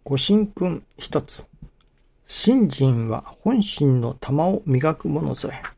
ご神君一つ。信心は本心の玉を磨くものぞえ。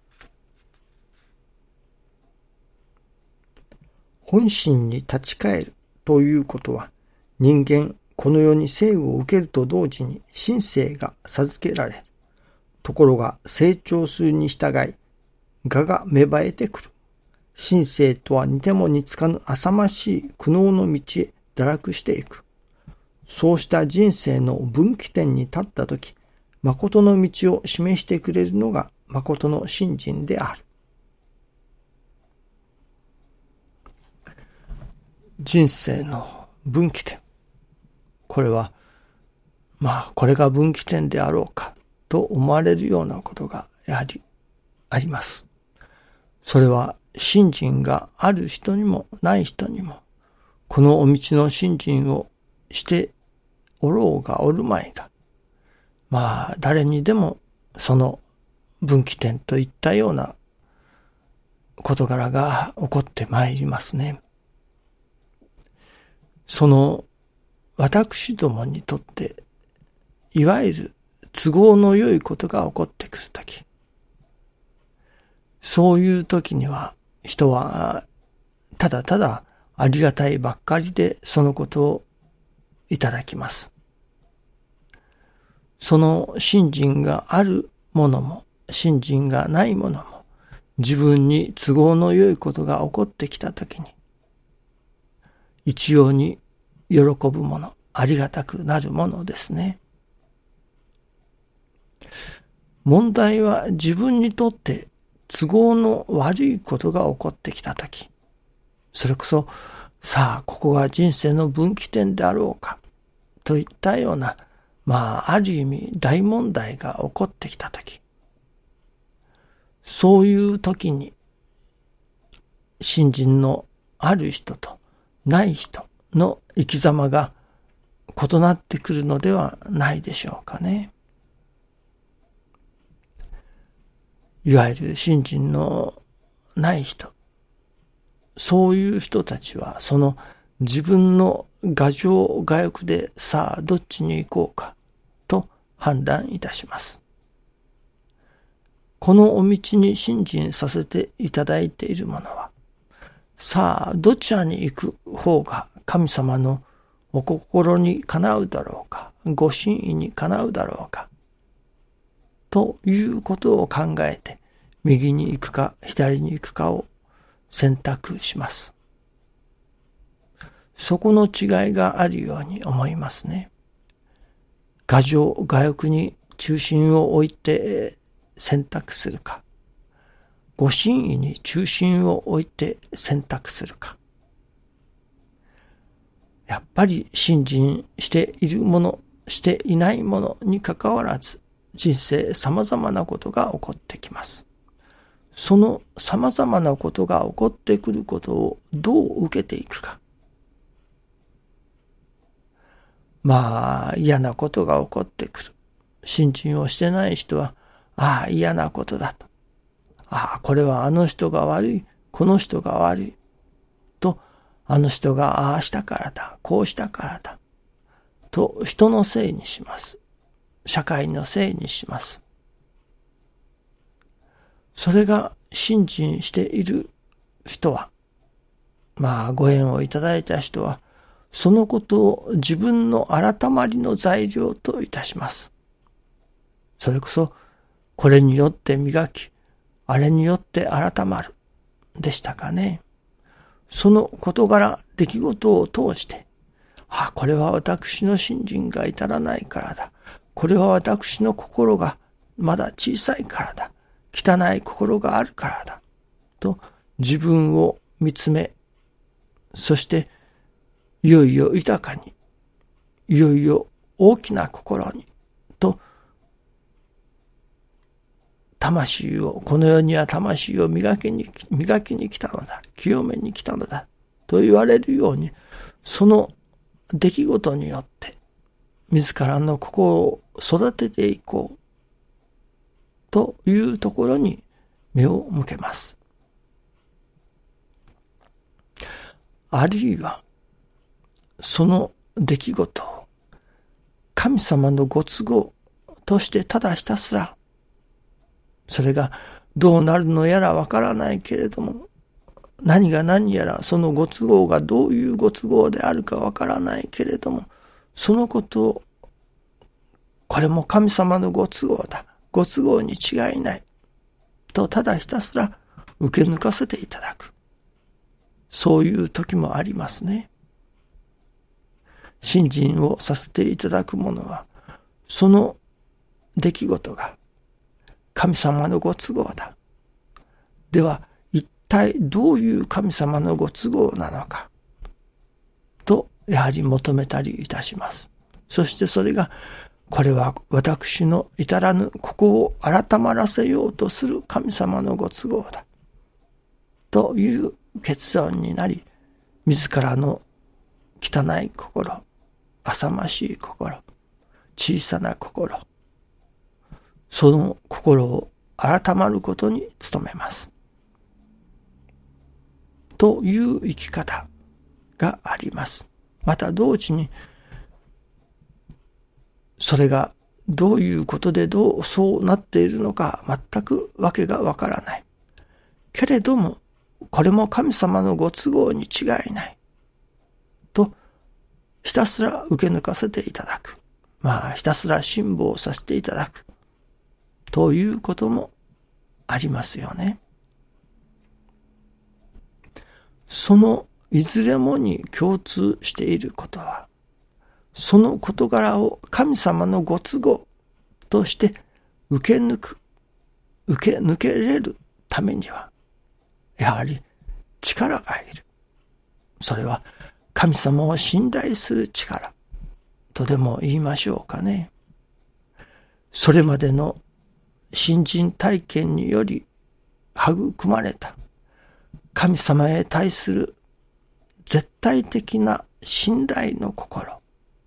本心に立ち返るということは、人間この世に生を受けると同時に神性が授けられる。ところが成長するに従い、我が芽生えてくる。神性とは似ても似つかぬ浅ましい苦悩の道へ堕落していく。そうした人生の分岐点に立ったとき、誠の道を示してくれるのが誠の信心である。人生の分岐点。これは、これが分岐点であろうかと思われるようなことがやはりあります。それは信心がある人にもない人にも、このお道の信心をしておろうがおるまいが、誰にでもその分岐点といったような事柄が起こってまいりますね。その私どもにとっていわゆる都合の良いことが起こってくるとき、そういうときには人はただただありがたいばっかりでそのことをいただきます。その信心があるものも信心がないものも自分に都合の良いことが起こってきたときに一様に喜ぶもの、ありがたくなるものですね。問題は自分にとって都合の悪いことが起こってきたとき、それこそここが人生の分岐点であろうかといったようなある意味大問題が起こってきたとき、そういうときに信心のある人とない人の生き様が異なってくるのではないでしょうかね。いわゆる信心のない人、そういう人たちはその自分の我情我欲でどっちに行こうかと判断いたします。このお道に信心させていただいているものは、どちらに行く方が神様のお心にかなうだろうか、ご真意にかなうだろうか、ということを考えて、右に行くか左に行くかを選択します。そこの違いがあるように思いますね。我情我欲に中心を置いて選択するか、ご真意に中心を置いて選択するか。やっぱり信心しているもの、していないものにかかわらず、人生様々なことが起こってきます。その様々なことが起こってくることをどう受けていくか。嫌なことが起こってくる。信心をしてない人は、嫌なことだと。これはあの人が悪い、この人が悪い。と、あの人がああしたからだ、こうしたからだ。と、人のせいにします。社会のせいにします。それが信心している人は、ご縁をいただいた人は、そのことを自分の改まりの材料といたします。それこそ、これによって磨き、あれによって改まる、でしたかね。その事柄、出来事を通して、これは私の信心が至らないからだ。これは私の心がまだ小さいからだ。汚い心があるからだ。と自分を見つめ、そしていよいよ豊かに、いよいよ大きな心に、と魂を、この世には魂を磨きに来たのだ。清めに来たのだ。と言われるように、その出来事によって、自らの心を育てていこう。というところに目を向けます。あるいは、その出来事を神様のご都合としてただひたすら、それがどうなるのやらわからないけれども、何が何やらそのご都合がどういうご都合であるかわからないけれども、そのことを、これも神様のご都合だ、ご都合に違いない、とただひたすら受け抜かせていただく。そういう時もありますね。信心をさせていただくものは、その出来事が神様のご都合だ。では、一体どういう神様のご都合なのか、とやはり求めたりいたします。そしてそれが、これは私の至らぬここを改まらせようとする神様のご都合だ。という結論になり、自らの汚い心、浅ましい心、小さな心、その心を改まることに努めます。という生き方があります。また同時に、それがどういうことでそうなっているのか全くわけがわからない。けれども、これも神様のご都合に違いない。と、ひたすら受け抜かせていただく。ひたすら辛抱させていただく。ということもありますよね。そのいずれもに共通していることは、その事柄を神様のご都合として受け抜けれるためには、やはり力がいる。それは神様を信頼する力とでも言いましょうかね。それまでの信心体験により育まれた神様へ対する絶対的な信頼の心。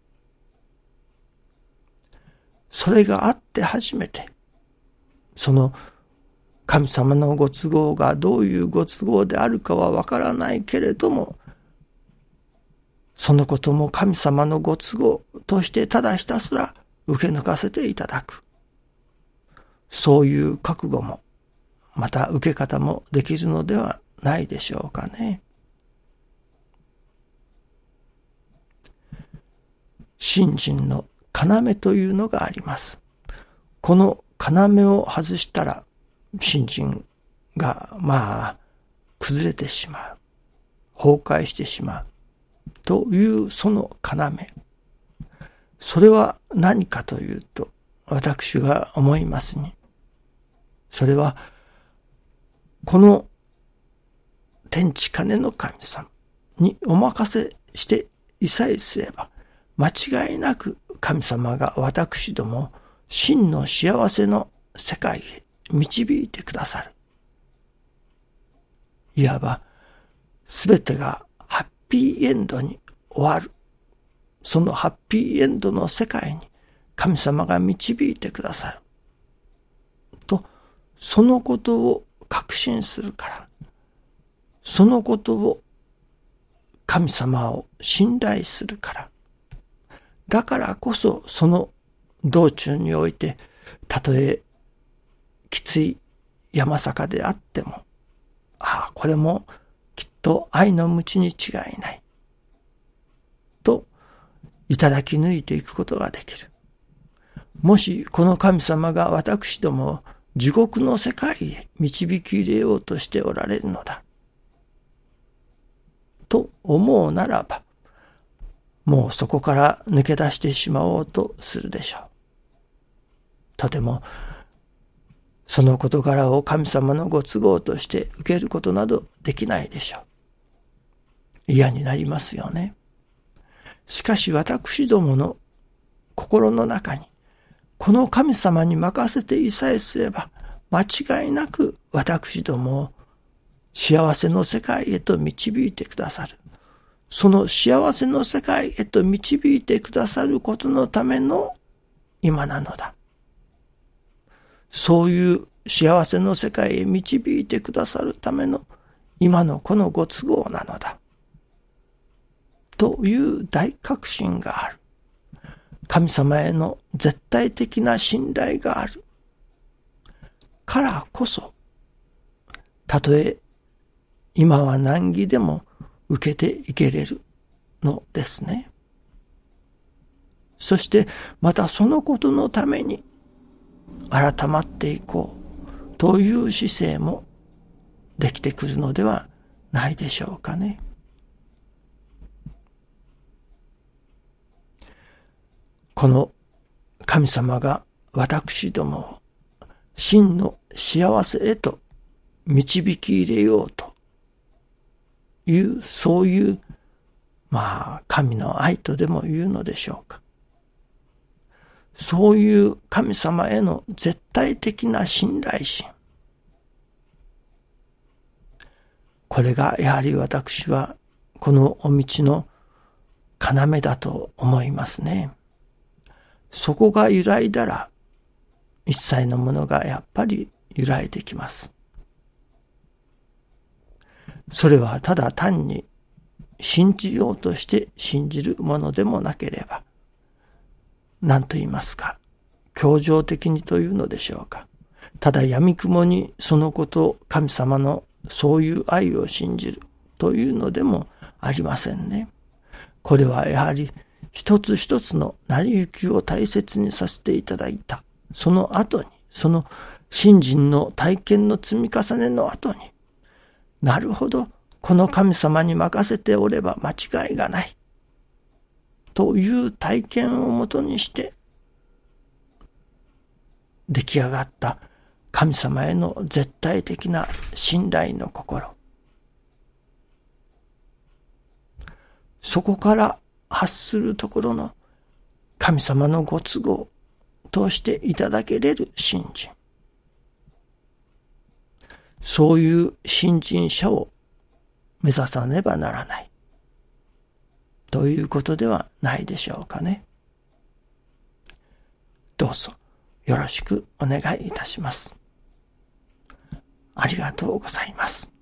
それがあって初めて、その神様のご都合がどういうご都合であるかはわからないけれども、そのことも神様のご都合としてただひたすら受け抜かせていただく。そういう覚悟も、また受け方もできるのではないでしょうかね。信心の要というのがあります。この要を外したら、信心が崩れてしまう。崩壊してしまう。というその要。それは何かというと、私が思いますに、それは、この天地金の神様にお任せしていさえすれば、間違いなく神様が私ども真の幸せの世界へ導いてくださる。いわば、すべてがハッピーエンドに終わる。そのハッピーエンドの世界に神様が導いてくださる。と、そのことを確信するから、そのことを神様を信頼するから、だからこそその道中において、たとえきつい山坂であっても、これもきっと愛の道に違いない。と、いただき抜いていくことができる。もしこの神様が私どもを地獄の世界へ導き入れようとしておられるのだ。と思うならば、もうそこから抜け出してしまおうとするでしょう。とても、その事柄を神様のご都合として受けることなどできないでしょう。嫌になりますよね。しかし私どもの心の中に、この神様に任せていさえすれば、間違いなく私どもを幸せの世界へと導いてくださる。その幸せの世界へと導いてくださることのための今なのだ。そういう幸せの世界へ導いてくださるための今のこのご都合なのだ。という大確信がある。 神様への絶対的な信頼があるからこそ、たとえ今は難儀でも受けていけれるのですね。そしてまたそのことのために改まっていこうという姿勢もできてくるのではないでしょうかね。この神様が私どもを真の幸せへと導き入れようという、そういう神の愛とでも言うのでしょうか。そういう神様への絶対的な信頼心、これがやはり私はこのお道の要だと思いますね。そこが揺らいだら一切のものがやっぱり揺らいできます。それはただ単に信じようとして信じるものでもなければ、何と言いますか、教条的にというのでしょうか。ただ闇雲にそのことを神様のそういう愛を信じるというのでもありませんね。これはやはり一つ一つの成り行きを大切にさせていただいた。その後に、その信心の体験の積み重ねの後に、なるほど、この神様に任せておれば間違いがない。という体験をもとにして、出来上がった神様への絶対的な信頼の心。そこから発するところの神様のご都合としていただけれる信心。そういう信心者を目指さねばならない。ということではないでしょうかね。どうぞよろしくお願いいたします。ありがとうございます。